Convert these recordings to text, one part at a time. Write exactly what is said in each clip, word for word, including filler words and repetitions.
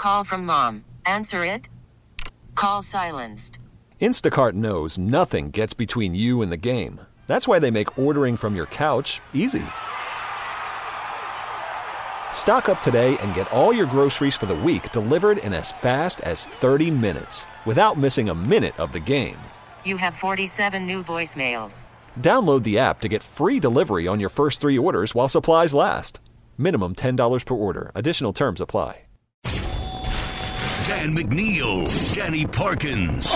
Call from mom. Answer it. Call silenced. Instacart knows nothing gets between you and the game. That's why they make ordering from your couch easy. Stock up today and get all your groceries for the week delivered in as fast as thirty minutes without missing a minute of the game. You have forty-seven new voicemails. Download the app to get free delivery on your first three orders while supplies last. Minimum ten dollars per order. Additional terms apply. Dan McNeil, Danny Parkins.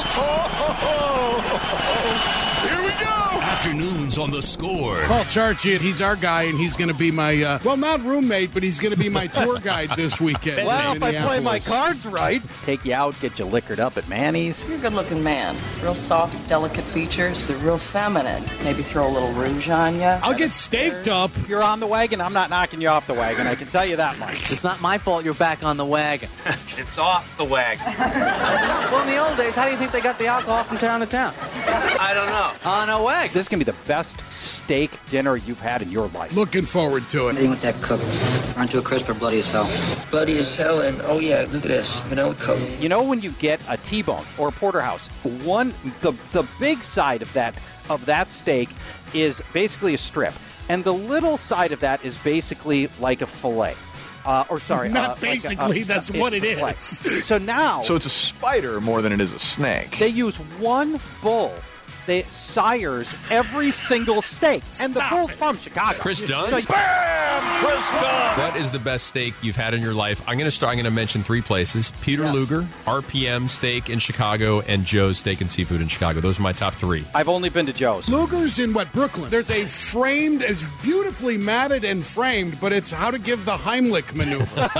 Here we go! Afternoons on The Score. Paul Charchian, he's our guy, and he's going to be my, uh, well, not roommate, but he's going to be my tour guide this weekend. Well, if I play my cards right. Take you out, get you liquored up at Manny's. You're a good-looking man. Real soft, delicate features. They're real feminine. Maybe throw a little rouge on you. I'll get staked up. If you're on the wagon, I'm not knocking you off the wagon. I can tell you that much. It's not my fault you're back on the wagon. It's off the wagon. Well, in the old days, how do you think they got the alcohol from town to town? I don't know. On a wagon. This is going to be the best steak dinner you've had in your life. Looking forward to it. Anything with that cooked. Run to a crisp or bloody as hell. Bloody as hell, and oh yeah, look at this. Vanilla coat. You know when you get a T-bone or a porterhouse, one the the big side of that of that steak is basically a strip, and the little side of that is basically like a fillet. Uh, or sorry, not uh, basically. Like a, uh, that's it, what it is. Like, so now, so it's a spider more than it is a snake. They use one bull. They sires every single steak, and the bull's from Chicago. Chris Dunn. So, Bam! Chris Dunn. What is the best steak you've had in your life? I'm going to start. I'm going to mention three places: Peter yeah. Luger, R P M Steak in Chicago, and Joe's Steak and Seafood in Chicago. Those are my top three. I've only been to Joe's. Luger's in what, Brooklyn? There's a framed, it's beautifully matted and framed, but it's how to give the Heimlich maneuver.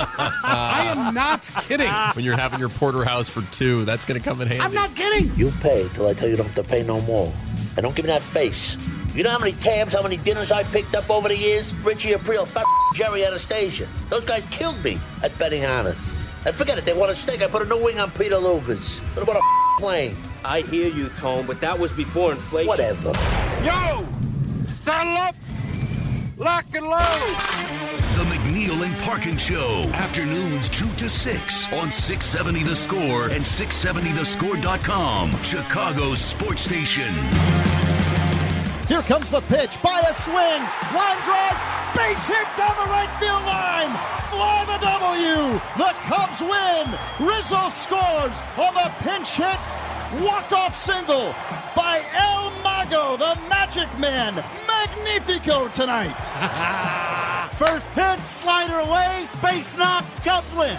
I am not kidding. When you're having your porterhouse for two, that's going to come in handy. I'm not kidding. You pay till I tell you don't have to pay no more. And don't give me that face. You know how many tabs, how many dinners I picked up over the years? Richie Aprile, fat Jerry Anastasia. Those guys killed me at betting honest. And forget it, they want a steak. I put a new wing on Peter Luger's. What about a plane? I hear you, Tone, but that was before inflation. Whatever. Yo! Saddle up! Lock and load! The McNeil and Parkins Show. Afternoons two to six on six seventy The Score and six seventy the score dot com. Chicago's sports station. Here comes the pitch. Baez swings. Line drive. Base hit down the right field line. Fly the W. The Cubs win. Rizzo scores on the pinch hit. Walk-off single by El Mago, the Magic Man. Magnifico tonight. First pitch, slider away, base knock, Cubs win.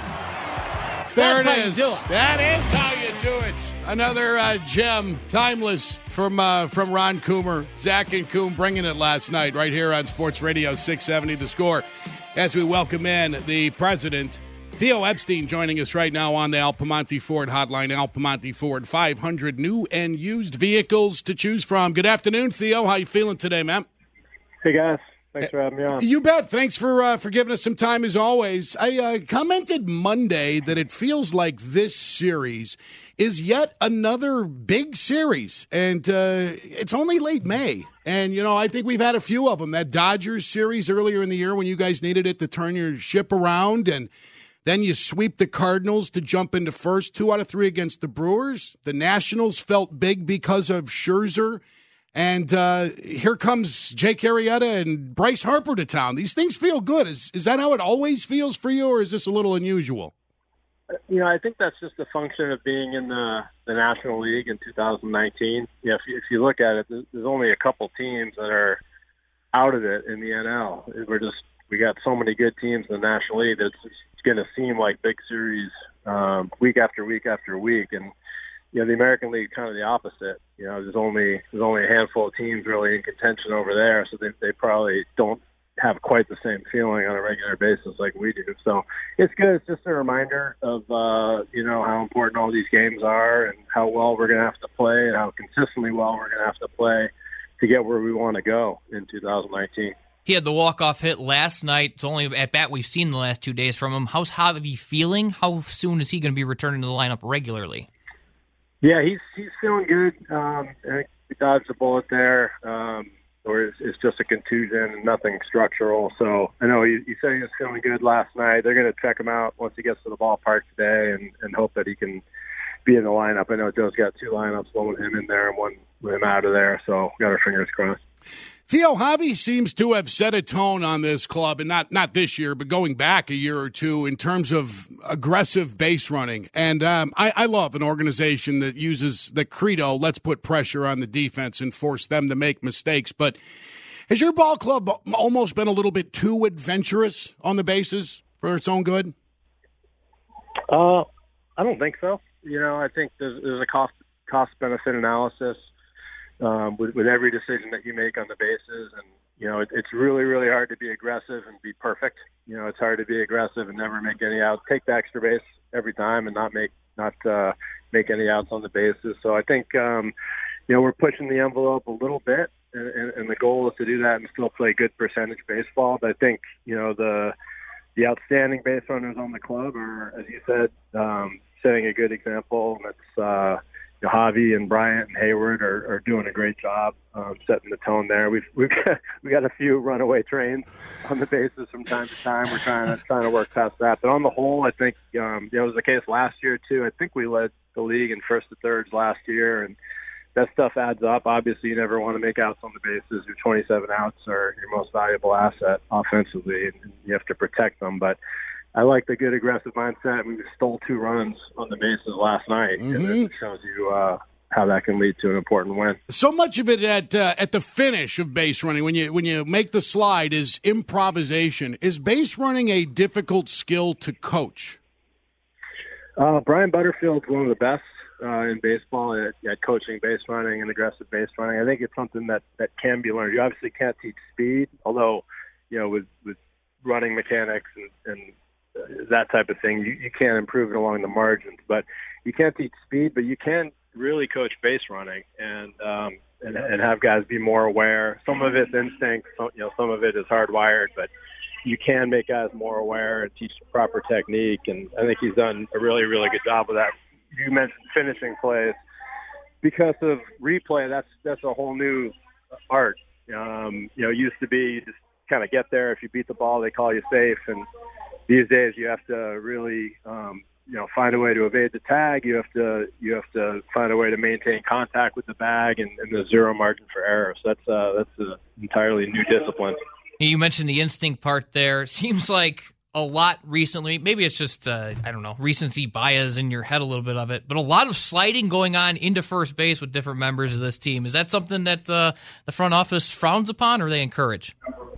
There That's it is. It. That is how you do it. Another uh, gem, timeless, from uh, from Ron Coomer. Zach and Coom bringing it last night right here on Sports Radio six seventy The Score. As we welcome in the president, Theo Epstein, joining us right now on the Al Piemonte Ford hotline. Al Piemonte Ford, five hundred new and used vehicles to choose from. Good afternoon, Theo. How you feeling today, man? Hey, guys. Thanks for having me on. You bet. Thanks for uh, for giving us some time, as always. I uh, commented Monday that it feels like this series is yet another big series, and uh, it's only late May. And, you know, I think we've had a few of them. That Dodgers series earlier in the year when you guys needed it to turn your ship around, and then you sweep the Cardinals to jump into first, two out of three against the Brewers. The Nationals felt big because of Scherzer. And uh, here comes Jake Arrieta and Bryce Harper to town. These things feel good. Is is that how it always feels for you, or is this a little unusual? You know, I think that's just a function of being in the, the National League in two thousand nineteen. Yeah, if you, if you look at it, there's only a couple teams that are out of it in the N L. We're just we got so many good teams in the National League that it's, it's going to seem like big series um, week after week after week. And you know, the American League kind of the opposite. You know, there's only there's only a handful of teams really in contention over there, so they they probably don't have quite the same feeling on a regular basis like we do. So it's good. It's just a reminder of uh, you know how important all these games are and how well we're going to have to play and how consistently well we're going to have to play to get where we want to go in two thousand nineteen. He had the walk-off hit last night. It's only at bat we've seen the last two days from him. How's Javi feeling? How soon is he going to be returning to the lineup regularly? Yeah, he's he's feeling good. Um, I think he dodged a bullet there. Um, or it's, it's just a contusion and nothing structural. So I know he, he said he was feeling good last night. They're going to check him out once he gets to the ballpark today and, and hope that he can be in the lineup. I know Joe's got two lineups, one with him in there and one with him out of there. So we got our fingers crossed. Theo, Javi seems to have set a tone on this club, and not not this year, but going back a year or two in terms of aggressive base running. And um, I, I love an organization that uses the credo, let's put pressure on the defense and force them to make mistakes. But has your ball club almost been a little bit too adventurous on the bases for its own good? Uh, I don't think so. You know, I think there's, there's a cost cost benefit analysis. Um, with, with every decision that you make on the bases. And, you know, it, it's really, really hard to be aggressive and be perfect. You know, it's hard to be aggressive and never make any outs, take the extra base every time and not make, not uh, make any outs on the bases. So I think, um, you know, we're pushing the envelope a little bit, and, and, and the goal is to do that and still play good percentage baseball. But I think, you know, the, the outstanding base runners on the club are, as you said, um, setting a good example. And it's, uh, You know, Javi and Bryant and Hayward are, are doing a great job um, setting the tone there. We've we've got, we got a few runaway trains on the bases from time to time. We're trying to trying to work past that. But on the whole, I think um, you know, it was the case last year too. I think we led the league in first to thirds last year, and that stuff adds up. Obviously, you never want to make outs on the bases. Your twenty-seven outs are your most valuable asset offensively, and you have to protect them. But I like the good aggressive mindset. We stole two runs on the bases last night. Mm-hmm. And it shows you uh, how that can lead to an important win. So much of it at uh, at the finish of base running, when you when you make the slide, is improvisation. Is base running a difficult skill to coach? Uh, Brian Butterfield's one of the best uh, in baseball at, at coaching base running and aggressive base running. I think it's something that, that can be learned. You obviously can't teach speed, although, you know, with, with running mechanics and, and that type of thing, you, you can't improve it along the margins. But you can't teach speed, but you can really coach base running and um, and, and have guys be more aware. Some of it's instinct, some, you know, some of it is hardwired, but you can make guys more aware and teach proper technique. And I think he's done a really, really good job with that. You mentioned finishing plays. Because of replay, that's that's a whole new art. Um, you know, it used to be you just kind of get there. If you beat the ball, they call you safe. And these days, you have to really, um, you know, find a way to evade the tag. You have to, you have to find a way to maintain contact with the bag, and, and there's zero margin for error. So that's, uh, that's an entirely new discipline. You mentioned the instinct part there. Seems like a lot recently. Maybe it's just, uh, I don't know, recency bias in your head, a little bit of it. But a lot of sliding going on into first base with different members of this team. Is that something that uh, the front office frowns upon, or they encourage?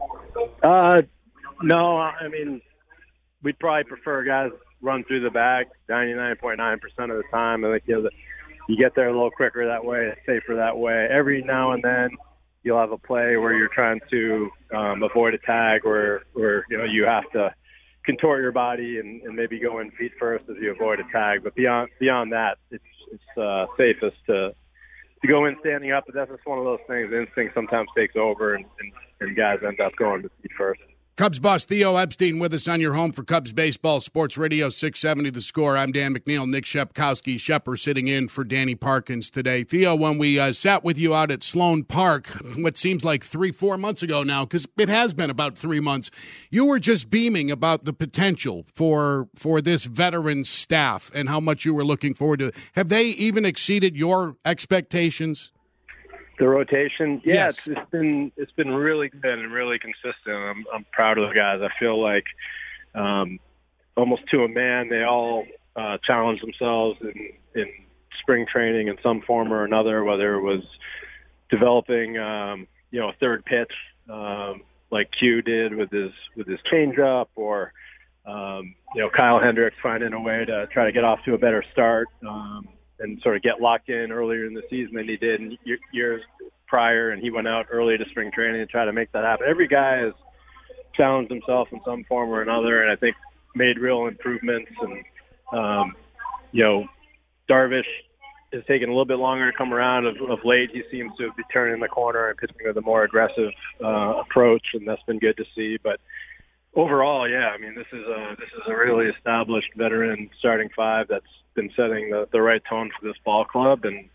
Uh, no, I mean, we'd probably prefer guys run through the bag ninety-nine point nine percent of the time. I think you know, the, you get there a little quicker that way, it's safer that way. Every now and then you'll have a play where you're trying to um, avoid a tag, or, or you know, you have to contort your body and, and maybe go in feet first as you avoid a tag. But beyond beyond that, it's it's uh, safest to to go in standing up. But that's just one of those things. Instinct sometimes takes over, and, and, and guys end up going to feet first. Cubs boss Theo Epstein with us on your home for Cubs Baseball, Sports Radio six seventy The Score. I'm Dan McNeil. Nick Shepkowski, Shepper sitting in for Danny Parkins today. Theo, when we uh, sat with you out at Sloan Park, what seems like three, four months ago now, because it has been about three months, you were just beaming about the potential for for this veteran staff and how much you were looking forward to. Have they even exceeded your expectations? The rotation, yeah, Yes. it's, it's been it's been really good and really consistent. I'm I'm proud of the guys. I feel like um, almost to a man, they all uh, challenged themselves in, in spring training in some form or another, whether it was developing, um, you know, a third pitch um, like Q did with his with his changeup, or um, you know, Kyle Hendricks finding a way to try to get off to a better start. Um, and sort of get locked in earlier in the season than he did in years prior, and he went out early to spring training and tried to make that happen. Every guy has challenged himself in some form or another, and I think made real improvements. And, um, you know, Darvish has taken a little bit longer to come around. Of, of late, he seems to be turning the corner and pitching with a more aggressive uh, approach, and that's been good to see. But overall, yeah, I mean, this is a, this is a really established veteran starting five that's been setting the, the right tone for this ball club, and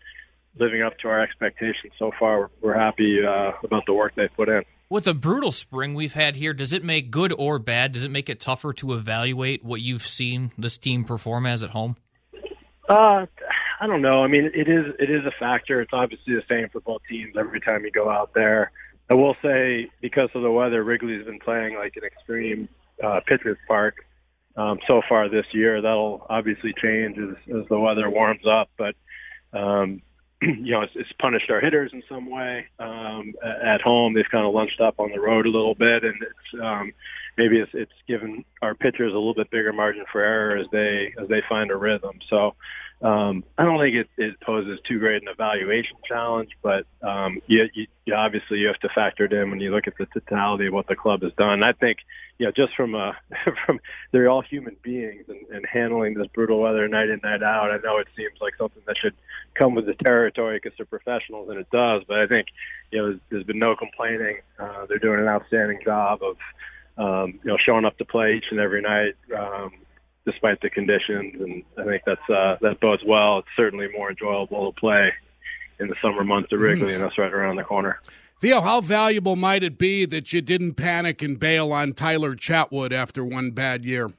living up to our expectations so far. We're happy uh, about the work they put in. With the brutal spring we've had here, does it make good or bad? Does it make it tougher to evaluate what you've seen this team perform as at home? Uh, I don't know. I mean, it is it is a factor. It's obviously the same for both teams every time you go out there. I will say, because of the weather, Wrigley's been playing like an extreme uh, pitcher's park um, so far this year. That'll obviously change as, as the weather warms up, but um, you know, it's, it's punished our hitters in some way. Um, at home, they've kind of lunched up on the road a little bit, and it's um, maybe it's, it's given our pitchers a little bit bigger margin for error as they as they find a rhythm. So um, I don't think it, it poses too great an evaluation challenge, but um, you, you, you obviously you have to factor it in when you look at the totality of what the club has done. I think, you know, just from a from they're all human beings, and, and handling this brutal weather night in, night out. I know it seems like something that should come with the territory because they're professionals, and it does. But I think, you know, there's, there's been no complaining. Uh, they're doing an outstanding job of, um, you know, showing up to play each and every night, um, despite the conditions. And I think that's uh, that bodes well. It's certainly more enjoyable to play in the summer months at Wrigley, and that's right around the corner. Theo, how valuable might it be that you didn't panic and bail on Tyler Chatwood after one bad year?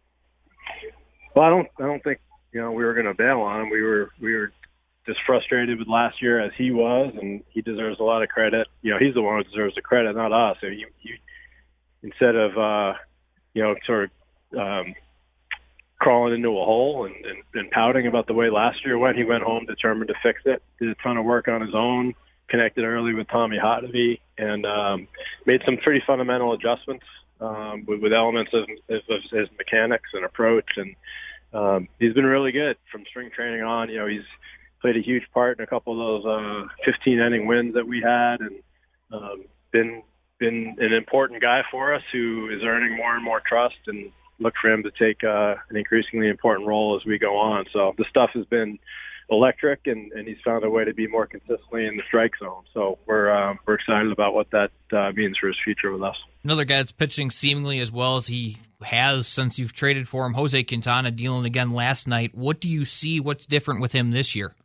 Well, I don't, I don't think you know we were going to bail on him. We were, we were just frustrated with last year as he was, and he deserves a lot of credit. You know, he's the one who deserves the credit, not us. So you, you, instead of uh, you know, sort of um, crawling into a hole and, and, and pouting about the way last year went, he went home determined to fix it. Did a ton of work on his own. Connected early with Tommy Hotovy, and um, made some pretty fundamental adjustments um, with, with elements of, of, of his mechanics and approach. And um, he's been really good from spring training on. You know, he's played a huge part in a couple of those uh, fifteen inning wins that we had, and um, been been an important guy for us who is earning more and more trust. And look for him to take uh, an increasingly important role as we go on. So the stuff has been electric, and, and he's found a way to be more consistently in the strike zone. So we're um, we're excited about what that uh, means for his future with us. Another guy that's pitching seemingly as well as he has since you've traded for him, Jose Quintana, dealing again last night. What do you see? What's different with him this year?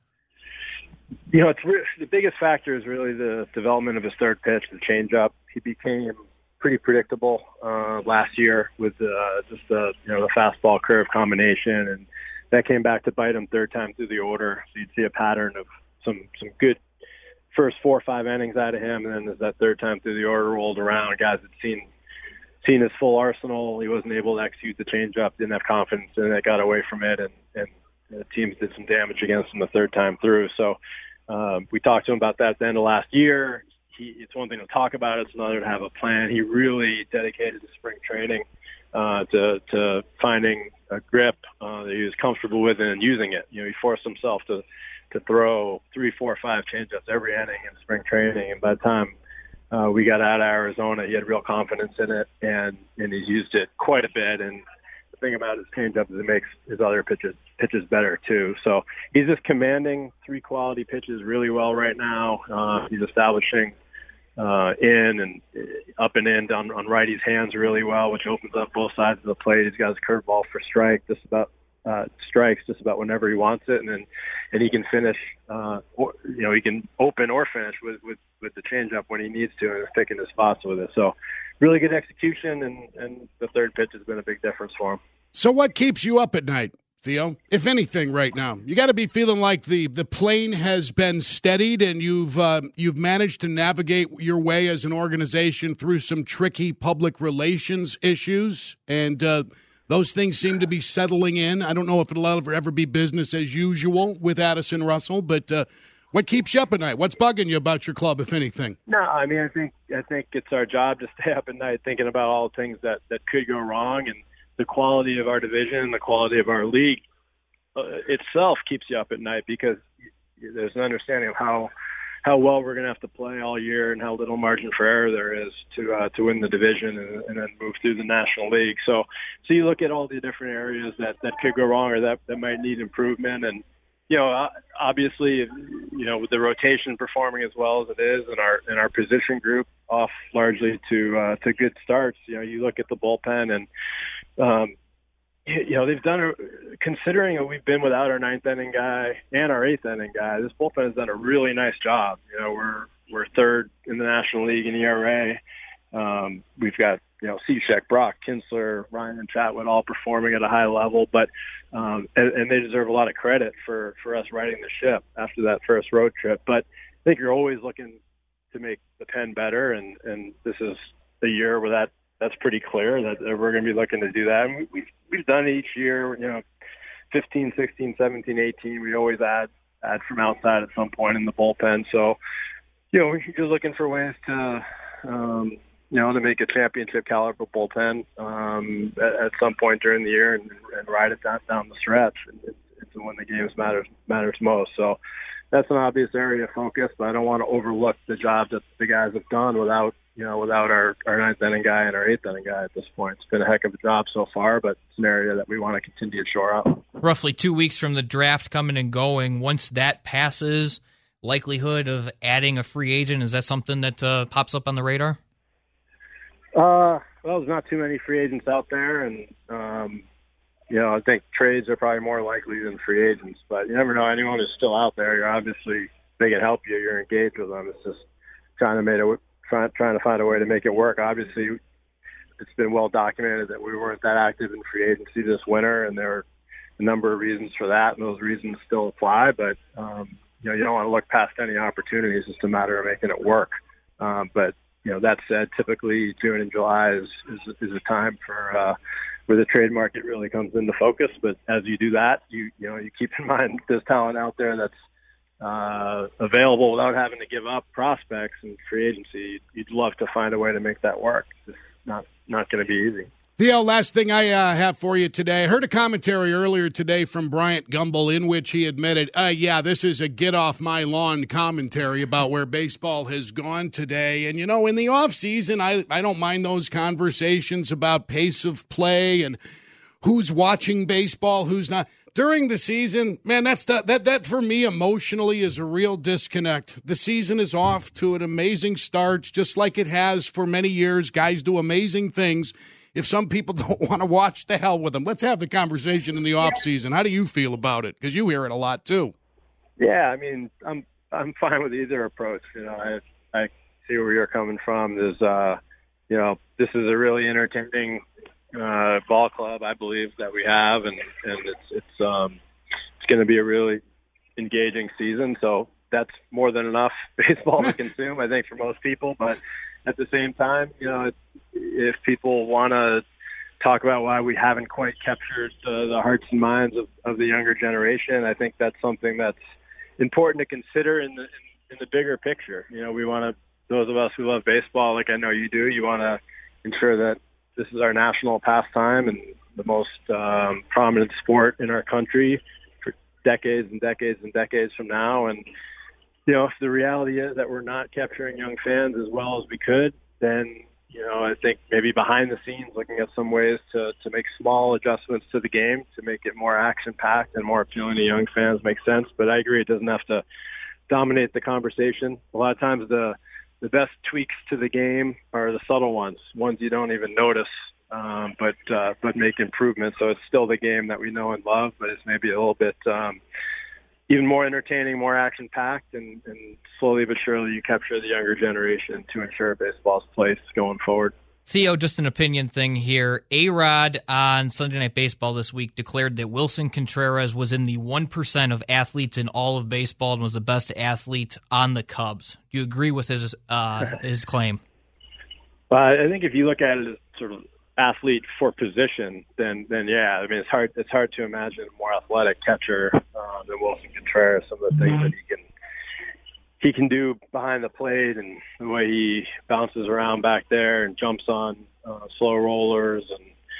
You know, it's re- the biggest factor is really the development of his third pitch, the changeup. He became pretty predictable uh, last year with uh, just the you know the fastball curve combination, and that came back to bite him third time through the order. So you'd see a pattern of some some good first four or five innings out of him, and then as that third time through the order rolled around, guys had seen seen his full arsenal. He wasn't able to execute the changeup, didn't have confidence, and it got away from it, and, and the teams did some damage against him the third time through. So um, we talked to him about that at the end of last year. He, it's one thing to talk about it, it's another to have a plan. He really dedicated to spring training uh, to, to finding a grip uh, that he was comfortable with and using it. You know, he forced himself to, to throw three, four, five changeups every inning in spring training. And by the time uh, we got out of Arizona, he had real confidence in it, and, and he's used it quite a bit. And the thing about his changeup is it makes his other pitches pitches better too. So he's just commanding three quality pitches really well right now. Uh, he's establishing uh, in and up and in on, on righties' hands really well, which opens up both sides of the plate. He's got his curveball for strike, just about uh, strikes just about whenever he wants it, and then and he can finish. Uh, or, you know, he can open or finish with with, with the changeup when he needs to, and is picking his spots with it. So really good execution, and, and the third pitch has been a big difference for him. So what keeps you up at night, Theo, if anything, right now? You got to be feeling like the, the plane has been steadied, and you've uh, you've managed to navigate your way as an organization through some tricky public relations issues, and uh, those things seem to be settling in. I don't know if it'll ever, ever be business as usual with Addison Russell, but uh, what keeps you up at night? What's bugging you about your club, if anything? No, I mean, I think I think it's our job to stay up at night thinking about all the things that, that could go wrong, and the quality of our division, the quality of our league uh, itself keeps you up at night, because there's an understanding of how how well we're going to have to play all year and how little margin for error there is to uh, to win the division and, and then move through the National League. So, so you look at all the different areas that, that could go wrong or that, that might need improvement, and you know, obviously, you know, with the rotation performing as well as it is, and our and our position group off largely to uh, to good starts. You know, you look at the bullpen, and um, you know, they've done, a, considering that we've been without our ninth inning guy and our eighth inning guy, this bullpen has done a really nice job. You know, we're we're third in the National League in E R A. Um, we've got, you know, Cishek, Brock, Kinsler, Ryan, and Chatwood all performing at a high level, but um, and, and they deserve a lot of credit for, for us riding the ship after that first road trip. But I think you're always looking to make the pen better, and, and this is a year where that that's pretty clear that we're going to be looking to do that. And we, we've, we've done it each year, you know, fifteen, sixteen, seventeen, eighteen. We always add add from outside at some point in the bullpen. So, you know, we're just looking for ways to, um, you know, to make a championship caliber bullpen um, at, at some point during the year and, and ride it down, down the stretch. And it's, it's when the games matters matters most. So that's an obvious area of focus, but I don't want to overlook the job that the guys have done without, you know, without our, our ninth inning guy and our eighth inning guy at this point. It's been a heck of a job so far, but it's an area that we want to continue to shore up. Roughly two weeks from the draft coming and going, once that passes, likelihood of adding a free agent, is that something that uh, pops up on the radar? Uh, well, there's not too many free agents out there, and um, you know, I think trades are probably more likely than free agents. But you never know. Anyone who's still out there, you're obviously they can help you. You're engaged with them. It's just trying to make it, trying trying to find a way to make it work. Obviously, it's been well documented that we weren't that active in free agency this winter, and there are a number of reasons for that, and those reasons still apply. But um, you know, you don't want to look past any opportunities. It's just a matter of making it work. Um, but you know, that said, typically June and July is, is, is a time for uh, where the trade market really comes into focus. But as you do that, you you know, you keep in mind there's talent out there that's uh, available without having to give up prospects and free agency. You'd love to find a way to make that work. It's not not going to be easy. Theo, last thing I uh, have for you today. I heard a commentary earlier today from Bryant Gumbel in which he admitted, uh, yeah, this is a get-off-my-lawn commentary about where baseball has gone today. And, you know, in the offseason, I, I don't mind those conversations about pace of play and who's watching baseball, who's not. During the season, man, that's the, that that for me emotionally is a real disconnect. The season is off to an amazing start, just like it has for many years. Guys do amazing things. If some people don't want to watch, the hell with them. Let's have the conversation in the off season. How do you feel about it? Because you hear it a lot too. Yeah, I mean, I'm I'm fine with either approach. You know, I I see where you're coming from. There's, uh, you know, this is a really entertaining uh, ball club, I believe, that we have, and and it's it's um it's going to be a really engaging season. So that's more than enough baseball to consume, I think, for most people. But at the same time, you know, it, if people want to talk about why we haven't quite captured uh, the hearts and minds of, of the younger generation, I think that's something that's important to consider in the in, in the bigger picture. You know, we want to, those of us who love baseball, like I know you do, you want to ensure that this is our national pastime and the most um, prominent sport in our country for decades and decades and decades from now. And you know, if the reality is that we're not capturing young fans as well as we could, then, you know, I think maybe behind the scenes looking at some ways to, to make small adjustments to the game to make it more action-packed and more appealing to young fans makes sense. But I agree, it doesn't have to dominate the conversation. A lot of times the the best tweaks to the game are the subtle ones, ones you don't even notice, um, but uh, but make improvements. So it's still the game that we know and love, but it's maybe a little bit um, even more entertaining, more action-packed, and, and slowly but surely you capture the younger generation to ensure baseball's place going forward. Theo, just an opinion thing here. A-Rod on Sunday Night Baseball this week declared that Wilson Contreras was in the one percent of athletes in all of baseball and was the best athlete on the Cubs. Do you agree with his uh, his claim? Uh, I think if you look at it as sort of athlete for position, then then yeah, I mean it's hard it's hard to imagine a more athletic catcher uh, than Wilson Contreras. Some of the things that he can he can do behind the plate and the way he bounces around back there and jumps on uh, slow rollers, and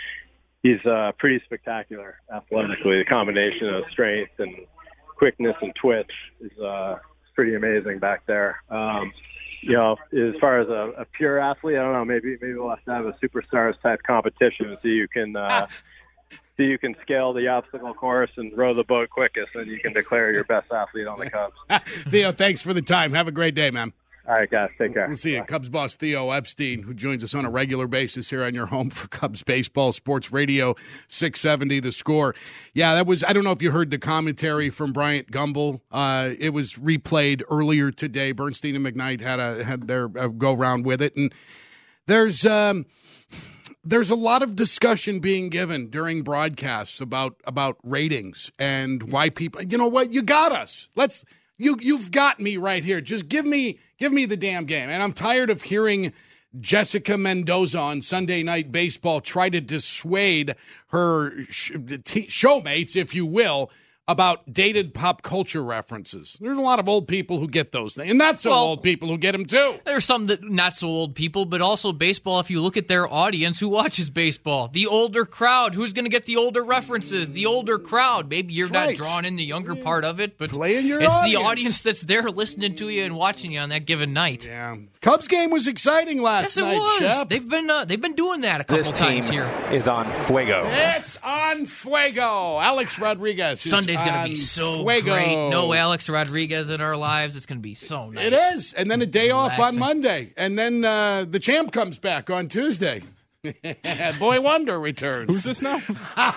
he's uh, pretty spectacular athletically. The combination of strength and quickness and twitch is uh, pretty amazing back there. Um, You know, as far as a, a pure athlete, I don't know. Maybe maybe we'll have to have a superstars type competition so you can uh, so you can scale the obstacle course and row the boat quickest, and you can declare your best athlete on the Cubs. Theo, thanks for the time. Have a great day, man. All right, guys. Take care. We'll see you. Cubs boss Theo Epstein, who joins us on a regular basis here on your home for Cubs baseball, Sports Radio six seventy The Score. Yeah, that was, I don't know if you heard the commentary from Bryant Gumbel. Uh, it was replayed earlier today. Bernstein and McKnight had a had their uh, go-round with it. And there's um, there's a lot of discussion being given during broadcasts about, about ratings and why people, you know what, you got us. Let's... You you've got me right here. Just give me give me the damn game. And I'm tired of hearing Jessica Mendoza on Sunday Night Baseball try to dissuade her sh- t- showmates, if you will, about dated pop culture references. There's a lot of old people who get those things, and not so well, old people who get them too. There's some that not so old people, but also baseball. If you look at their audience, who watches baseball? The older crowd. Who's going to get the older references? The older crowd. Maybe you're Right. not drawing in the younger part of it, but Play in your it's audience. the audience that's there listening to you and watching you on that given night. Yeah, Cubs game was exciting last Yes, it night. was. Shep. They've been uh, they've been doing that a couple This team times here. is on fuego. It's on fuego. Alex Rodriguez. is Sunday's going to on be so fuego. great. No Alex Rodriguez in our lives. It's going to be so nice. It is. And then a day off on Relaxing. Monday. And then uh, the champ comes back on Tuesday. Boy Wonder returns. Who's this now?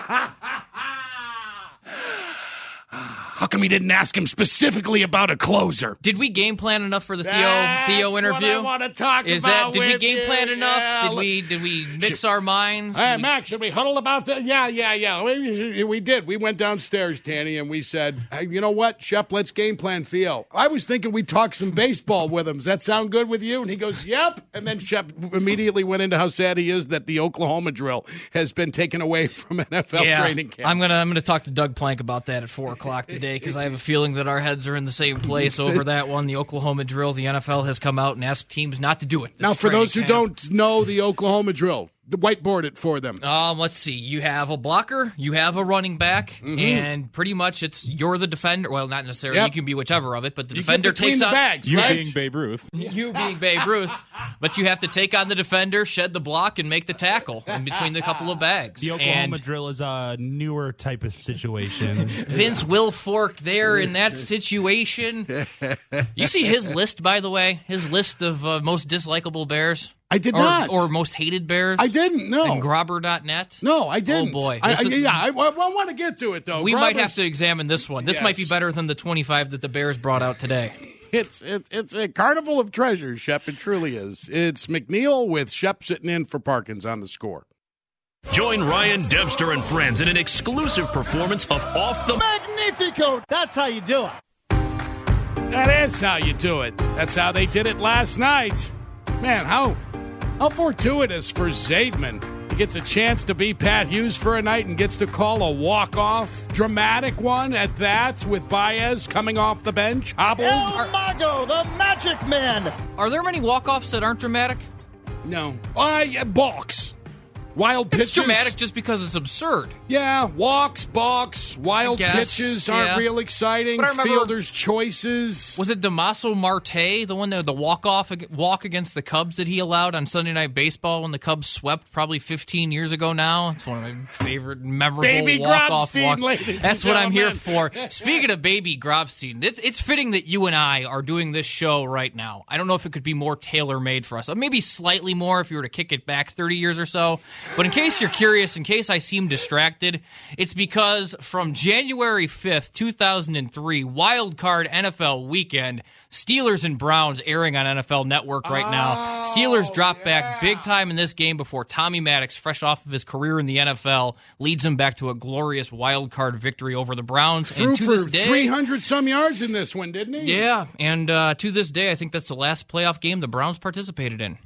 How come you didn't ask him specifically about a closer? Did we game plan enough for the Theo That's Theo what interview? I want to talk Is about that did we with game you. plan enough? Yeah, did we did we mix our minds? Hey, We- Max, should we huddle about that? Yeah, yeah, yeah. We, we did. We went downstairs, Tanny, and we said, hey, you know what, Shep, let's game plan Theo. I was thinking we'd talk some baseball with him. Does that sound good with you? And he goes, yep. And then Shep immediately went into how sad he is that the Oklahoma drill has been taken away from N F L yeah, training camp. I'm gonna I'm gonna talk to Doug Plank about that at four o'clock today because I have a feeling that our heads are in the same place over that one. The Oklahoma drill. The N F L has come out and asked teams not to do it. this Now, for training those who camp. don't know the Oklahoma drill, the whiteboard it for them. Um, let's see. You have a blocker, you have a running back, Mhm. and pretty much it's you're the defender. Well, not necessarily. Yep. You can be whichever of it, but the You get defender between takes the on bags, You right? being Babe Ruth. you being Babe Ruth, but you have to take on the defender, shed the block, and make the tackle in between the couple of bags. The Oklahoma and drill is a newer type of situation. Vince Wilfork there in that situation. You see his list, by the way, his list of uh, most dislikable Bears. I did or, not. or most hated Bears. I didn't, no. And Grobber dot net. No, I didn't. Oh, boy. I, This I, is- yeah, I, I want to get to it, though. We might have Grubber's- to examine this one. This might be Yes. better than the twenty-five that the Bears brought out today. It's, it's it's a carnival of treasures, Shep. It truly is. It's McNeil with Shep sitting in for Parkins on the Score. Join Ryan Dempster and friends in an exclusive performance of Off the Magnifico! That's how you do it. That is how you do it. That's how they did it last night. Man, how how fortuitous for Zaidman. He gets a chance to be Pat Hughes for a night and gets to call a walk-off, dramatic one at that, with Baez coming off the bench, hobbled. El Mago, the Magic Man. Are there many walk-offs that aren't dramatic? No. Uh, yeah, balks. Wild It's pitches. dramatic just because it's absurd. Yeah, walks, balks, wild guess, pitches aren't yeah. real exciting. But I remember- Fielders' choices. Was it Damaso Marte, the one that the walk-off walk against the Cubs that he allowed on Sunday Night Baseball when the Cubs swept probably fifteen years ago now? It's one of my favorite memorable Baby walk-off Grobstein, walks. ladies That's and what I'm here gentlemen. for. Speaking of Baby Grobstein, it's, it's fitting that you and I are doing this show right now. I don't know if it could be more tailor-made for us. Maybe slightly more if you were to kick it back thirty years or so. But in case you're curious, in case I seem distracted, it's because from January fifth, two thousand three, Wild Card N F L Weekend, Steelers and Browns airing on N F L Network right now. Steelers drop back big time in this game before Tommy Maddox, fresh off of his career in the N F L, leads them back to a glorious Wild Card victory over the Browns. Threw and to for this day, three hundred some yards in this one, didn't he? yeah, and uh, to this day, I think that's the last playoff game the Browns participated in.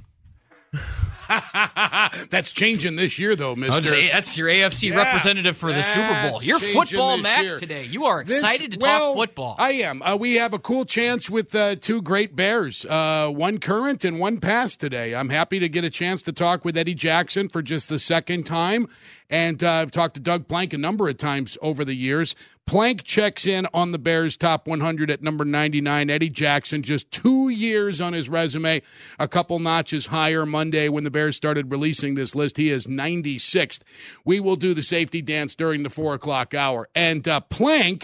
That's changing this year, though, mister. Okay, that's your A F C Yeah, representative for the Super Bowl. that's You're changing football this Mac year. today. You are This- excited to well, talk football. I am. Uh, we have a cool chance with uh, two great Bears, uh, one current and one past today. I'm happy to get a chance to talk with Eddie Jackson for just the second time. And uh, I've talked to Doug Plank a number of times over the years. Plank checks in on the Bears top one hundred at number ninety-nine. Eddie Jackson, just two years on his resume, a couple notches higher. Monday, when the Bears started releasing this list, he is ninety-sixth. We will do the safety dance during the four o'clock hour. And uh, Plank,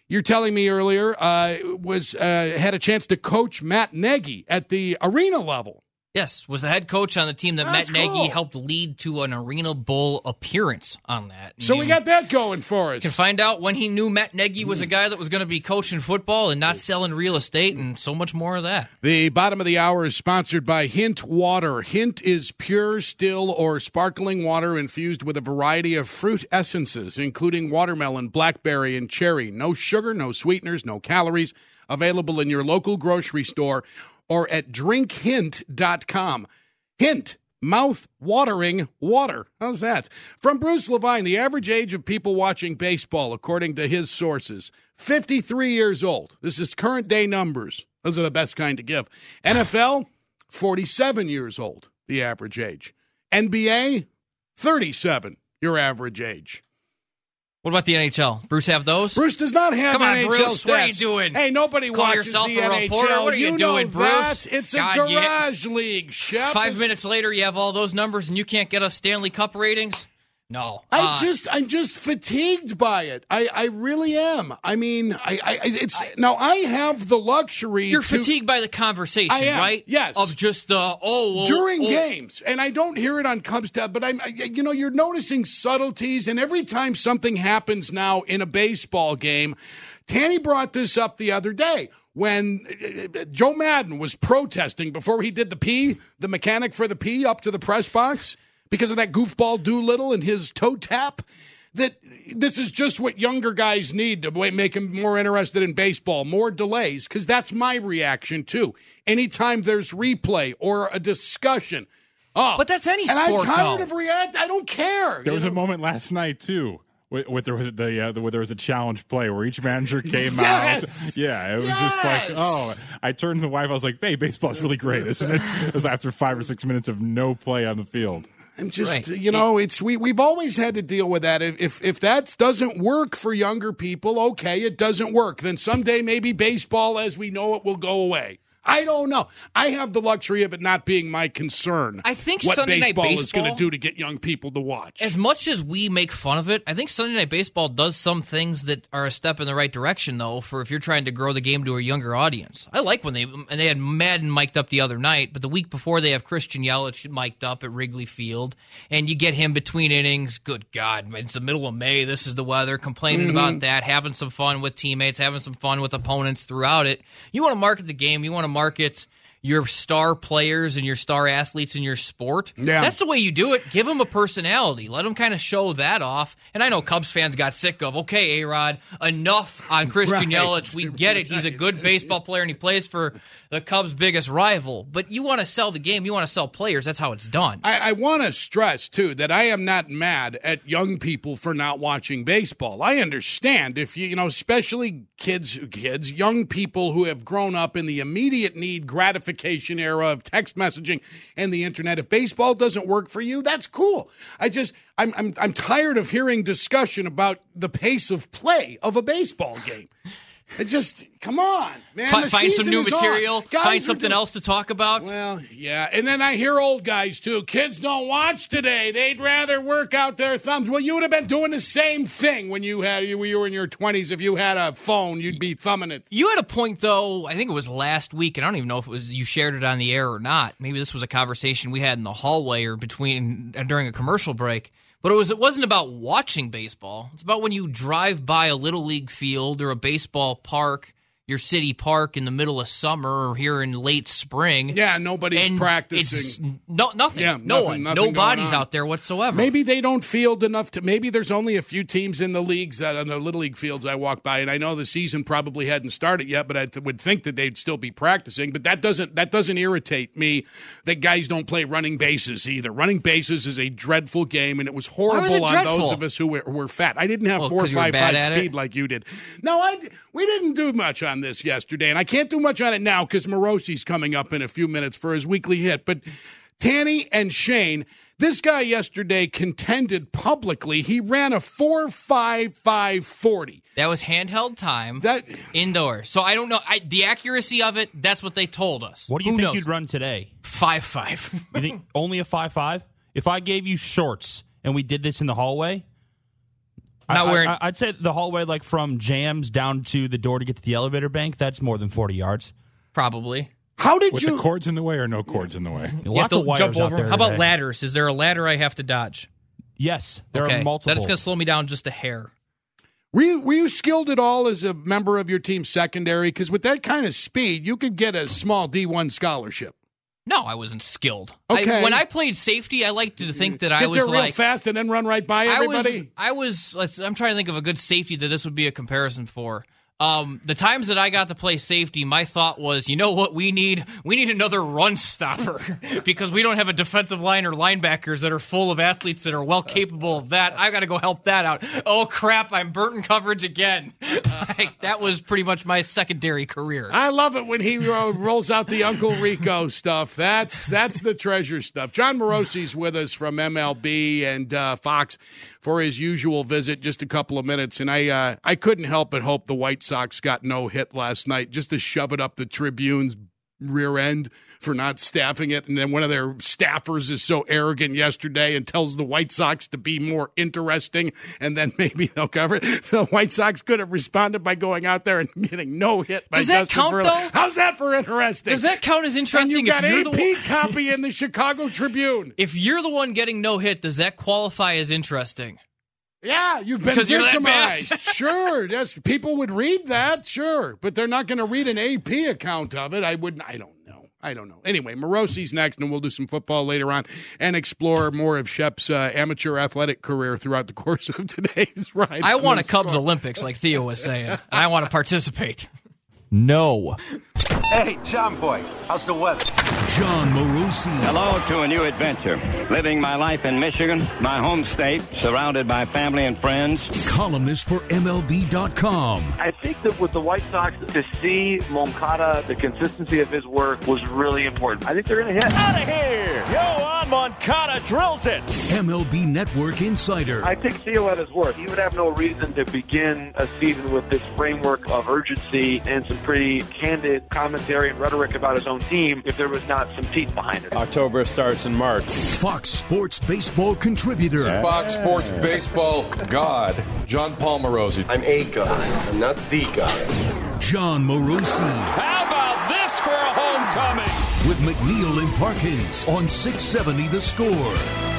you're telling me earlier, uh, was uh, had a chance to coach Matt Nagy at the arena level. Yes, was the head coach on the team that That's Matt Nagy cool. helped lead to an Arena Bowl appearance on that. So you we got that going for us. can find out when he knew Matt Nagy was a guy that was going to be coaching football and not selling real estate, and so much more of that. The bottom of the hour is sponsored by Hint Water. Hint is pure, still, or sparkling water infused with a variety of fruit essences, including watermelon, blackberry, and cherry. No sugar, no sweeteners, no calories. Available in your local grocery store or at drink hint dot com. Hint, mouth-watering water. How's that? From Bruce Levine, the average age of people watching baseball, according to his sources, fifty-three years old. This is current-day numbers. Those are the best kind to give. N F L, forty-seven years old, the average age. N B A, thirty-seven, your average age. What about the N H L? Bruce have those? Bruce does not have Come on, N H L Bruce. stats. What are you doing? Hey, nobody Call watches yourself the a N H L. reporter? What are you, you doing, know Bruce? That. It's a God, you- garage league, Shep. Five It's- minutes later, you have all those numbers, and you can't get us Stanley Cup ratings? No. I Uh, just, I'm just fatigued by it. I, I really am. I mean, I, I, it's now I have the luxury. You're to, fatigued by the conversation, I am, right? yes. Of just the, oh, oh during oh. games, and I don't hear it on Cubs tab, but I'm, I, you know, you're noticing subtleties, and every time something happens now in a baseball game, Tanny brought this up the other day when Joe Madden was protesting before he did the P, the mechanic for the P, up to the press box because of that goofball Doolittle and his toe tap. That this is just what younger guys need to make them more interested in baseball, more delays, because that's my reaction, too. Anytime there's replay or a discussion. Oh, but that's any and sport, I'm tired though. of react. I don't care. There you was know? a moment last night, too. With, with there was the, uh, the where there was a challenge play where each manager came Yes! out. Yeah, it was Yes! just like, oh, I turned to the wife. I was like, hey, baseball's really great, isn't it? It was after five or six minutes of no play on the field. I'm just, Right. you know, it's we we've always had to deal with that. If, if if that doesn't work for younger people, okay, it doesn't work. Then someday maybe baseball, as we know it, will go away. I don't know. I have the luxury of it not being my concern. I think what Sunday Night baseball is Baseball- going to do to get young people to watch. As much as we make fun of it, I think Sunday Night Baseball does some things that are a step in the right direction, though, for if you're trying to grow the game to a younger audience. I like when they and they had Madden mic'd up the other night, but the week before they have Christian Yelich mic'd up at Wrigley Field, and you get him between innings. Good God, it's the middle of May. This is the weather. Complaining Mm-hmm. about that, having some fun with teammates, having some fun with opponents throughout it. You want to market the game. You want to market your star players and your star athletes in your sport. Yeah. That's the way you do it. Give them a personality. Let them kind of show that off. And I know Cubs fans got sick of, okay, A-Rod, enough on Christian Right. Yelich. We get it. He's a good baseball player, and he plays for the Cubs' biggest rival. But you want to sell the game. You want to sell players. That's how it's done. I, I want to stress, too, that I am not mad at young people for not watching baseball. I understand if you, you know, especially kids, kids, young people who have grown up in the immediate need gratification era of text messaging and the internet. If baseball doesn't work for you, that's cool. I just, I'm, I'm, I'm tired of hearing discussion about the pace of play of a baseball game. It just, come on, man. Fi- the find some season new is on. material. Guys Find are something doing- else to talk about. Well, yeah. And then I hear old guys, too. Kids don't watch today. They'd rather work out their thumbs. Well, you would have been doing the same thing when you had you were in your twenties. If you had a phone, you'd be thumbing it. You had a point, though, I think it was last week, and I don't even know if it was you shared it on the air or not. Maybe this was a conversation we had in the hallway or between uh, during a commercial break. But it was it wasn't about watching baseball. It's about when you drive by a little league field or a baseball park, your city park in the middle of summer or here in late spring. Yeah, nobody's and practicing. It's no, nothing. Yeah, no nothing- one. nothing no going bodies on. out there whatsoever. Maybe they don't field enough to. Maybe there's only a few teams in the leagues that on the little league fields I walk by, and I know the season probably hadn't started yet, but I th- would think that they'd still be practicing. But that doesn't that doesn't irritate me that guys don't play running bases either. Running bases is a dreadful game, and it was horrible Why was it on dreadful? those of us who were, were fat. I didn't have Well, four 'cause you were five bad five at it? speed like you did. No, I we didn't do much on this yesterday, and I can't do much on it now because Morosi's coming up in a few minutes for his weekly hit. But Tanny and Shane, this guy yesterday contended publicly. He ran a four five five forty. That was handheld time That indoors. So I don't know. I, the accuracy of it, that's what they told us. What do you Who think knows? you'd run today? Five five. You think only a five five? If I gave you shorts and we did this in the hallway, Not I, wearing. I, I'd say the hallway, like from Jams down to the door to get to the elevator bank, that's more than forty yards. Probably. How did With you? the cords in the way or no cords in the way? You have Lots to of wires jump out over. there How about today. ladders? Is there a ladder I have to dodge? Yes, there okay. are multiple. That's going to slow me down just a hair. Were you, were you skilled at all as a member of your team's secondary? Because with that kind of speed, you could get a small D one scholarship. No, I wasn't skilled. Okay. I, when I played safety, I liked to think that Get I was there real like fast and then run right by I everybody. was. I was. Let's. I'm trying to think of a good safety that this would be a comparison for. Um, the times that I got to play safety, my thought was, you know what we need? We need another run stopper because we don't have a defensive line or linebackers that are full of athletes that are well capable of that. I got to go help that out. Oh, crap, I'm burnt in coverage again. Like, that was pretty much my secondary career. I love it when he uh, rolls out the Uncle Rico stuff. That's that's the treasure stuff. John Morosi's with us from M L B and uh, Fox for his usual visit, just a couple of minutes. And I uh, I couldn't help but hope the White Sox got no hit last night just to shove it up the Tribune's rear end for not staffing it. And then one of their staffers is so arrogant yesterday and tells the White Sox to be more interesting, and then maybe they'll cover it. The White Sox could have responded by going out there and getting no hit by Does that Justin count, Verlander. though? How's that for interesting? Does that count as interesting? And you got if you're A the P one- copy in the Chicago Tribune. If you're the one getting no hit, does that qualify as interesting? Yeah, you've been Because you're that bad. victimized. Sure, yes, people would read that, sure, but they're not going to read an A P account of it. I wouldn't. I don't know. I don't know. Anyway, Morosi's next, and we'll do some football later on and explore more of Shep's uh, amateur athletic career throughout the course of today's ride. I on want a the Cubs score. Olympics, like Theo was saying. And I want to participate. No. Hey, John Boy, how's the weather? John Morosi. Hello to a new adventure. Living my life in Michigan, my home state, surrounded by family and friends. Columnist for M L B dot com. I think that with the White Sox, to see Moncada, the consistency of his work was really important. I think they're going to hit. Out of here! Yoan Moncada drills it. M L B Network Insider. I take Theo at his word. He would have no reason to begin a season with this framework of urgency and some pretty candid commentary and rhetoric about his own team if there was not some teeth behind it. October starts in March. Fox Sports Baseball contributor. Fox Sports Baseball God, John Paul Morosi. I'm a guy. I'm not the guy. John Morosi. How about this for a homecoming? With McNeil and Parkins on six seventy The Score.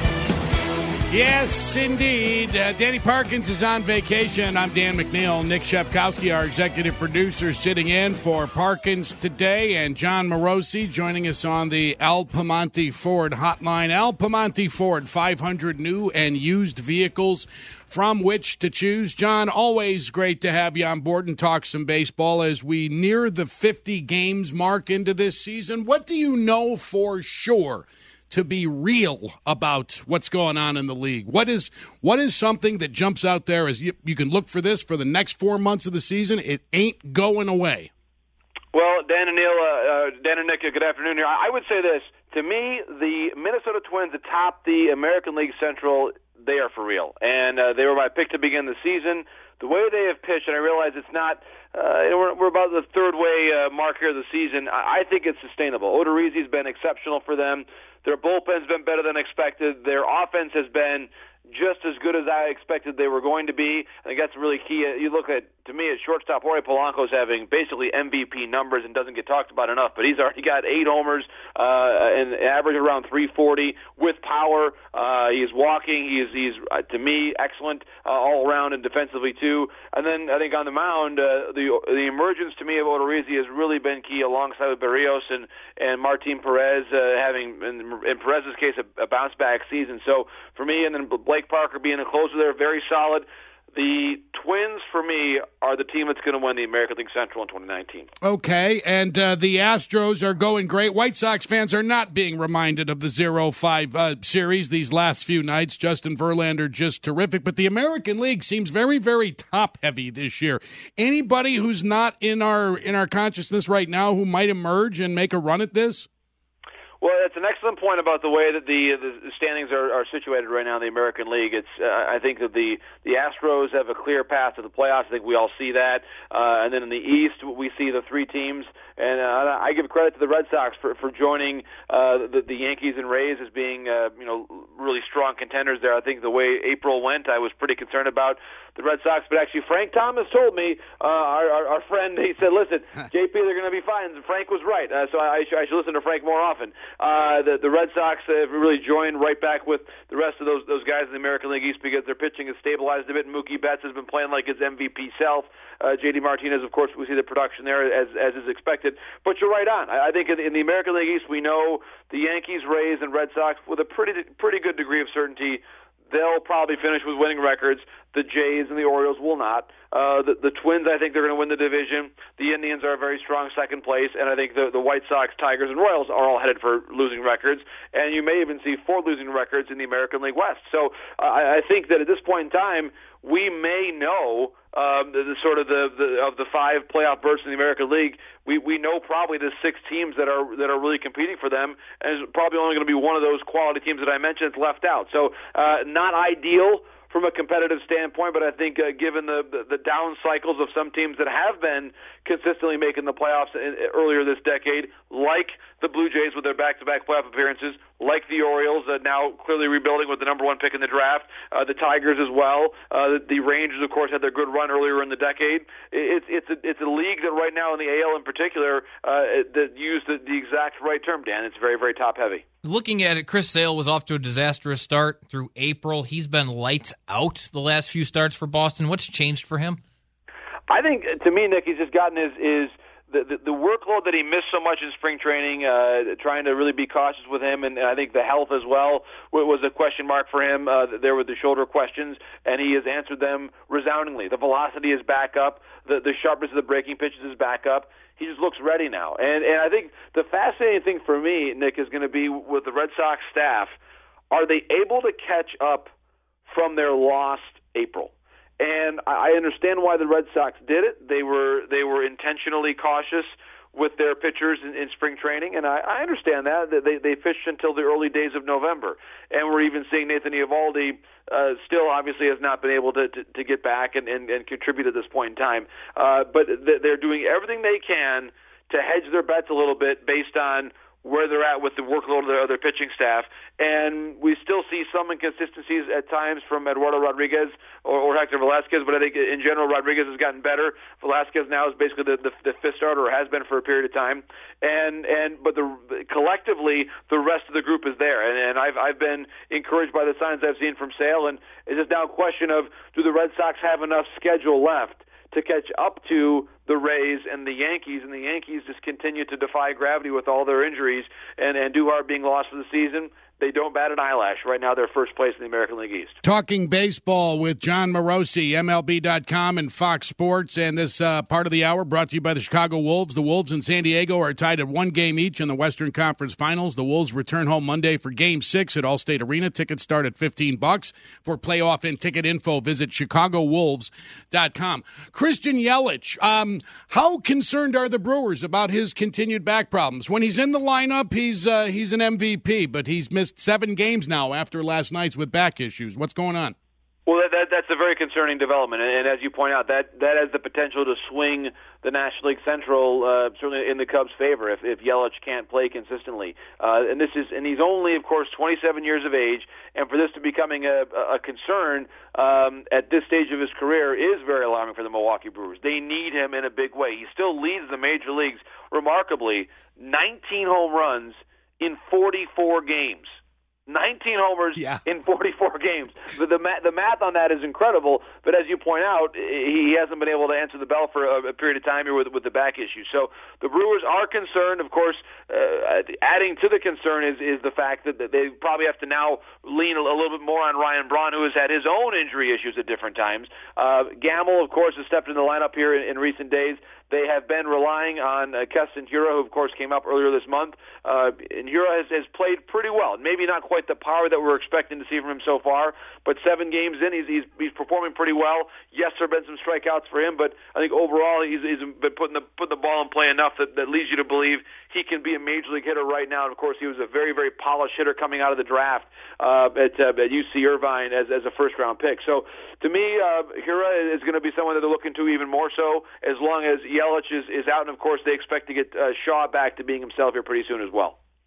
Yes, indeed. Uh, Danny Parkins is on vacation. I'm Dan McNeil. Nick Shepkowski, our executive producer, sitting in for Parkins today, and John Morosi joining us on the Al Piemonte Ford hotline. Al Piemonte Ford, five hundred new and used vehicles from which to choose. John, always great to have you on board and talk some baseball as we near the fifty games mark into this season. What do you know for sure to be real about what's going on in the league? What is what is something that jumps out there as you, you can look for this for the next four months of the season? It ain't going away. Well, Dan and Neil, uh, uh, Dan and Nick, good afternoon here. I would say this. To me, the Minnesota Twins atop the American League Central, they are for real. And uh, they were my pick to begin the season. The way they have pitched, and I realize it's not, uh, we're, we're about the third way uh, mark here of the season. I, I think it's sustainable. Odorizzi's been exceptional for them. Their bullpen's been better than expected. Their offense has been just as good as I expected they were going to be. I think that's really key. You look at, to me, at shortstop, Jorge Polanco's having basically M V P numbers and doesn't get talked about enough, but he's already got eight homers uh, and average around three forty with power. Uh, he's walking. He's, he's uh, to me, excellent uh, all around and defensively, too. And then I think on the mound, uh, the the emergence to me of Odorizzi has really been key alongside with Barrios and, and Martin Perez uh, having, in, in Perez's case, a, a bounce-back season. So for me, and then Blake Parker being a closer there, very solid. The Twins, for me, are the team that's going to win the American League Central in twenty nineteen. Okay, and uh, the Astros are going great. White Sox fans are not being reminded of the oh five uh, series these last few nights. Justin Verlander just terrific, but the American League seems very, very top-heavy this year. Anybody who's not in our in our consciousness right now who might emerge and make a run at this? Well, that's an excellent point about the way that the the standings are, are situated right now in the American League. It's uh, I think that the the Astros have a clear path to the playoffs. I think we all see that. Uh, and then in the East, we see the three teams. And uh, I give credit to the Red Sox for for joining uh, the, the Yankees and Rays as being uh, you know really strong contenders there. I think the way April went, I was pretty concerned about. the Red Sox. But actually, Frank Thomas told me, uh, our, our, our friend, he said, listen, J P, they're going to be fine. And Frank was right. Uh, so I, I, should, I should listen to Frank more often. Uh, the, the Red Sox have really joined right back with the rest of those those guys in the American League East because their pitching has stabilized a bit. Mookie Betts has been playing like his M V P self. Uh, J D Martinez, of course, we see the production there as as is expected. But you're right on. I, I think in, in the American League East, we know the Yankees, Rays, and Red Sox with a pretty pretty good degree of certainty. They'll probably finish with winning records. The Jays and the Orioles will not. Uh, the, the Twins, I think they're going to win the division. The Indians are a very strong second place, and I think the, the White Sox, Tigers, and Royals are all headed for losing records. And you may even see four losing records in the American League West. So uh, I, I think that at this point in time, we may know um, the, the sort of the, the of the five playoff berths in the American League. We we know probably the six teams that are that are really competing for them, and it's probably only going to be one of those quality teams that I mentioned that's left out. So uh, not ideal from a competitive standpoint, but I think uh, given the, the the down cycles of some teams that have been consistently making the playoffs in, earlier this decade, like the Blue Jays with their back-to-back playoff appearances, like the Orioles uh, now clearly rebuilding with the number one pick in the draft, uh, the Tigers as well, uh, the, the Rangers, of course, had their good run earlier in the decade. It's it's a, it's a league that right now in the A L in particular uh, that used the, the exact right term, Dan. It's very, very top-heavy. Looking at it, Chris Sale was off to a disastrous start through April. He's been lights out the last few starts for Boston. What's changed for him? I think, to me, Nick, he's just gotten his, his the, the the workload that he missed so much in spring training, uh, trying to really be cautious with him, and, and I think the health as well was a question mark for him. Uh, there were the shoulder questions, and he has answered them resoundingly. The velocity is back up. The, the sharpness of the breaking pitches is back up. He just looks ready now. And and I think the fascinating thing for me, Nick, is going to be with the Red Sox staff, are they able to catch up from their lost April? And I understand why the Red Sox did it. They were they were intentionally cautious with their pitchers in, in spring training, and I, I understand that. They they fished until the early days of November, and we're even seeing Nathan Eovaldi uh, still obviously has not been able to, to, to get back and, and, and contribute at this point in time. Uh, but they're doing everything they can to hedge their bets a little bit based on where they're at with the workload of their other pitching staff. And we still see some inconsistencies at times from Eduardo Rodriguez or, or Hector Velasquez, but I think in general Rodriguez has gotten better. Velasquez now is basically the, the, the fifth starter, or has been for a period of time. And and but the collectively the rest of the group is there, and, and I've I've been encouraged by the signs I've seen from Sale. And it's just now a question of, do the Red Sox have enough schedule left to catch up to the Rays and the Yankees, and the Yankees just continue to defy gravity with all their injuries, and, and Duhart being lost for the season. They don't bat an eyelash. Right now, they're first place in the American League East. Talking baseball with John Morosi, M L B dot com and Fox Sports. And this uh, part of the hour brought to you by the Chicago Wolves. The Wolves and San Diego are tied at one game each in the Western Conference Finals. The Wolves return home Monday for Game six at Allstate Arena. Tickets start at fifteen bucks. For playoff and ticket info, visit Chicago Wolves dot com. Christian Yelich, um, how concerned are the Brewers about his continued back problems? When he's in the lineup, he's uh, he's an M V P, but he's missed seven games now after last night's with back issues. What's going on? Well, that, that, that's a very concerning development, and, and as you point out, that that has the potential to swing the National League Central, uh, certainly in the Cubs' favor if, if Yelich can't play consistently. Uh, and this is, and he's only, of course, twenty-seven years of age, and for this to becoming a, a concern um, at this stage of his career is very alarming for the Milwaukee Brewers. They need him in a big way. He still leads the major leagues remarkably, nineteen home runs in forty-four games. nineteen homers yeah. in forty-four games. The, the, the math on that is incredible, but as you point out, he hasn't been able to answer the bell for a, a period of time here with, with the back issue. So the Brewers are concerned. Of course, uh, adding to the concern is, is the fact that they probably have to now lean a, a little bit more on Ryan Braun, who has had his own injury issues at different times. Uh, Gamble, of course, has stepped in the lineup here in, in recent days. They have been relying on uh, Keston Hiura, who, of course, came up earlier this month. Uh, and Hiura has, has played pretty well. Maybe not quite the power that we're expecting to see from him so far, but seven games in, he's he's, he's performing pretty well. Yes, there have been some strikeouts for him, but I think overall he's, he's been putting the putting the ball in play enough that, that leads you to believe he can be a major league hitter right now. And, of course, he was a very, very polished hitter coming out of the draft uh, at, uh, at U C Irvine as, as a first-round pick. So, to me, uh, Hiura is going to be someone that they're looking to even more so as long as Yelich is, is out. And, of course, they expect to get uh, Shaw back to being himself here pretty soon as well.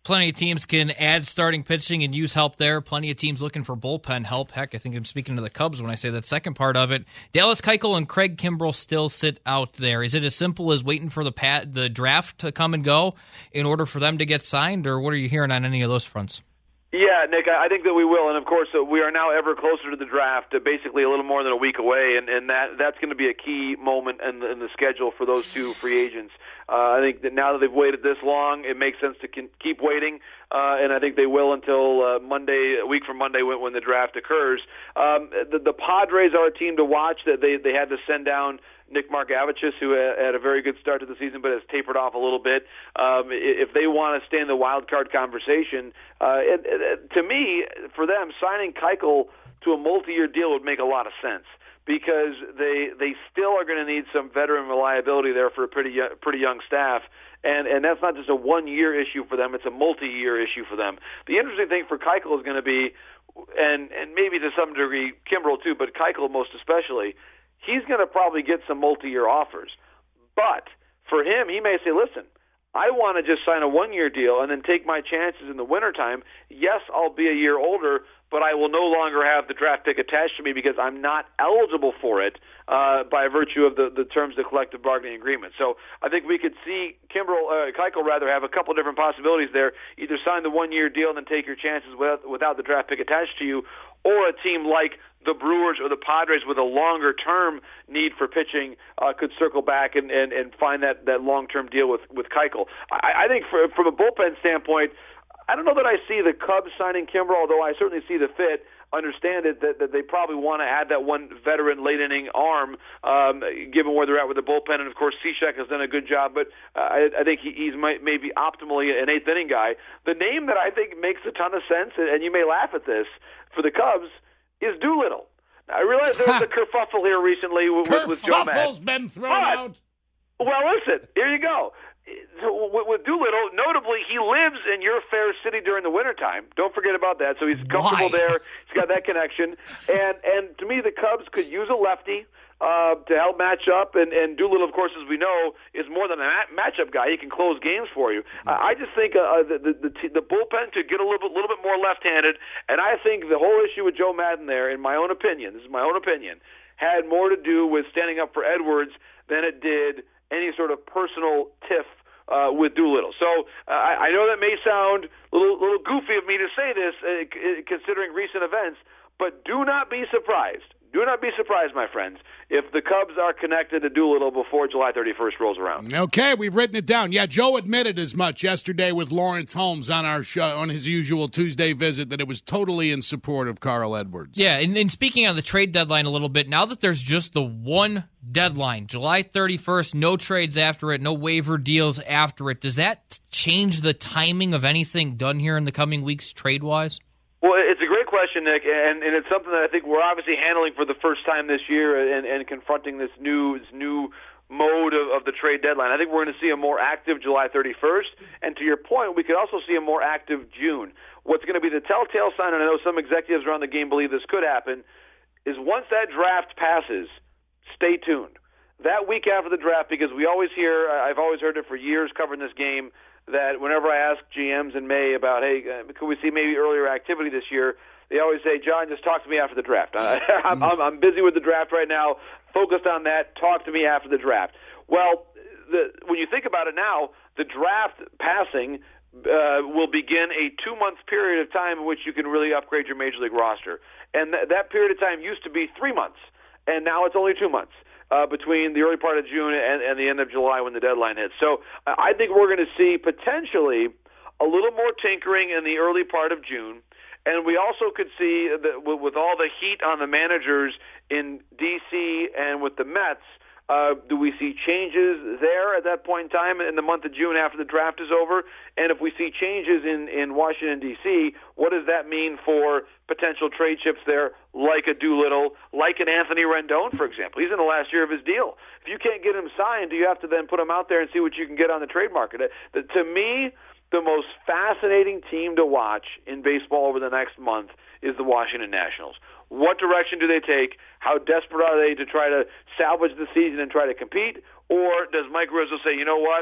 plenty of teams can add starting pitching and use help there. Plenty of teams looking for bullpen help. Heck, I think I'm speaking to the Cubs when I say that second part of it. Dallas Keuchel and Craig Kimbrell still sit out there. Is it as simple as waiting for the pat, the draft to come and go in order for them to get signed, or what are you hearing on any of those fronts? Yeah, Nick, I think that we will, and of course, uh, we are now ever closer to the draft, uh, basically a little more than a week away, and, and that that's going to be a key moment in the, in the schedule for those two free agents. Uh, I think that now that they've waited this long, it makes sense to con- keep waiting, uh, and I think they will until uh, Monday, a week from Monday when, when the draft occurs. Um, the, the Padres are a team to watch. That they they had to send down Nick Margevicius, who had a very good start to the season but has tapered off a little bit. Um, if they want to stay in the wild card conversation, uh, it, it, to me, for them, signing Keuchel to a multi-year deal would make a lot of sense, because they they still are going to need some veteran reliability there for a pretty young, pretty young staff. And and that's not just a one-year issue for them, it's a multi-year issue for them. The interesting thing for Keuchel is going to be, and, and maybe to some degree Kimbrell too, but Keuchel most especially, he's going to probably get some multi-year offers. But for him, he may say, listen, I want to just sign a one-year deal and then take my chances in the wintertime. Yes, I'll be a year older, but I will no longer have the draft pick attached to me because I'm not eligible for it uh, by virtue of the, the terms of the collective bargaining agreement. So I think we could see Kimbrell, uh, Keuchel rather, have a couple different possibilities there. Either sign the one-year deal and then take your chances without, without the draft pick attached to you, or a team like the Brewers or the Padres with a longer-term need for pitching uh, could circle back and, and, and find that, that long-term deal with, with Keuchel. I, I think for, from a bullpen standpoint, I don't know that I see the Cubs signing Kimbrell, although I certainly see the fit. Understand it that, that they probably want to add that one veteran late-inning arm, um, given where they're at with the bullpen. And, of course, Cishek has done a good job, but uh, I, I think he, he's might, maybe optimally an eighth-inning guy. The name that I think makes a ton of sense, and you may laugh at this, for the Cubs is Doolittle. I realize there was a kerfuffle here recently with, with, with Joe Maddon. Kerfuffle's been thrown but, out. Well, listen, here you go. With, with Doolittle, notably, he lives in your fair city during the wintertime. Don't forget about that. So he's comfortable Why? there. He's got that connection. And and to me, the Cubs could use a lefty uh, to help match up. And, and Doolittle, of course, as we know, is more than a mat- matchup guy. He can close games for you. Uh, I just think uh, the, the, the, the bullpen could get a little bit, little bit more left-handed. And I think the whole issue with Joe Maddon there, in my own opinion, this is my own opinion, had more to do with standing up for Edwards than it did any sort of personal tiff Uh, with Doolittle. So uh, I, I know that may sound a little, little goofy of me to say this, uh, c- considering recent events, but do not be surprised. Do not be surprised, my friends, if the Cubs are connected to Doolittle before July thirty-first rolls around. Okay, we've written it down. Yeah, Joe admitted as much yesterday with Lawrence Holmes on our show, on his usual Tuesday visit, that it was totally in support of Carl Edwards. Yeah, and, and speaking on the trade deadline a little bit, now that there's just the one deadline, July thirty-first, no trades after it, no waiver deals after it, does that change the timing of anything done here in the coming weeks trade-wise? Well, it's a great question, Nick, and, and it's something that I think we're obviously handling for the first time this year and, and confronting this new this new mode of, of the trade deadline. I think we're going to see a more active July thirty-first, and to your point, we could also see a more active June. What's going to be the telltale sign, and I know some executives around the game believe this could happen, is once that draft passes, stay tuned. That week after the draft, because we always hear, I've always heard it for years covering this game, that whenever I ask G Ms in May about, hey, uh, could we see maybe earlier activity this year, they always say, John, just talk to me after the draft. Uh, I'm, I'm, I'm busy with the draft right now, focused on that, talk to me after the draft. Well, the, when you think about it now, the draft passing uh, will begin a two-month period of time in which you can really upgrade your Major League roster. And th- that period of time used to be three months, and now it's only two months. Uh, between the early part of June and, and the end of July when the deadline hits. So uh, I think we're going to see potentially a little more tinkering in the early part of June. And we also could see that with, with all the heat on the managers in D C and with the Mets, uh, do we see changes there at that point in time in the month of June after the draft is over? And if we see changes in, in Washington, D C, what does that mean for potential trade chips there, like a Doolittle, like an Anthony Rendon, for example? He's in the last year of his deal. If you can't get him signed, do you have to then put him out there and see what you can get on the trade market? The, to me, the most fascinating team to watch in baseball over the next month is the Washington Nationals. What direction do they take? How desperate are they to try to salvage the season and try to compete? Or does Mike Rizzo say, you know what,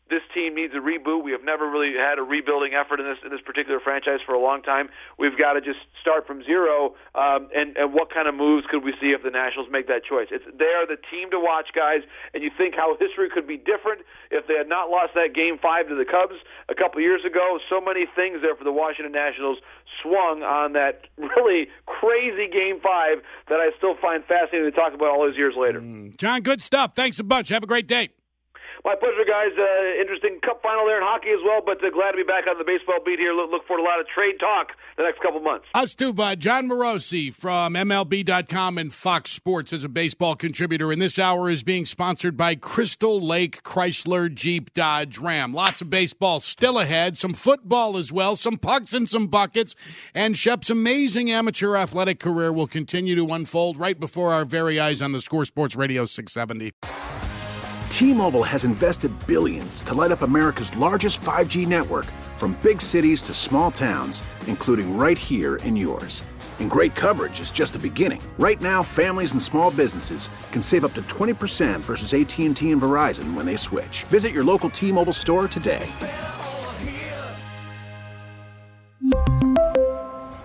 this team needs a reboot. We have never really had a rebuilding effort in this in this particular franchise for a long time. We've got to just start from zero. Um, and, and what kind of moves could we see if the Nationals make that choice? It's they are the team to watch, guys. And you think how history could be different if they had not lost that Game Five to the Cubs a couple years ago. So many things there for the Washington Nationals swung on that really crazy Game Five that I still find fascinating to talk about all those years later. Mm. John, good stuff. Thanks a bunch. Have a great day. My pleasure, guys. Uh, interesting Cup final there in hockey as well, but uh, glad to be back on the baseball beat here. Look, look forward to a lot of trade talk the next couple months. Us too, bud. John Morosi from M L B dot com and Fox Sports as a baseball contributor. And this hour is being sponsored by Crystal Lake Chrysler Jeep Dodge Ram. Lots of baseball still ahead, some football as well, some pucks and some buckets. And Shep's amazing amateur athletic career will continue to unfold right before our very eyes on the Score Sports Radio six seventy. T-Mobile has invested billions to light up America's largest five G network, from big cities to small towns, including right here in yours. And great coverage is just the beginning. Right now, families and small businesses can save up to twenty percent versus A T and T and Verizon when they switch. Visit your local T-Mobile store today.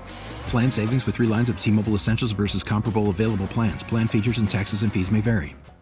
Plan savings with three lines of T-Mobile Essentials versus comparable available plans. Plan features and taxes and fees may vary.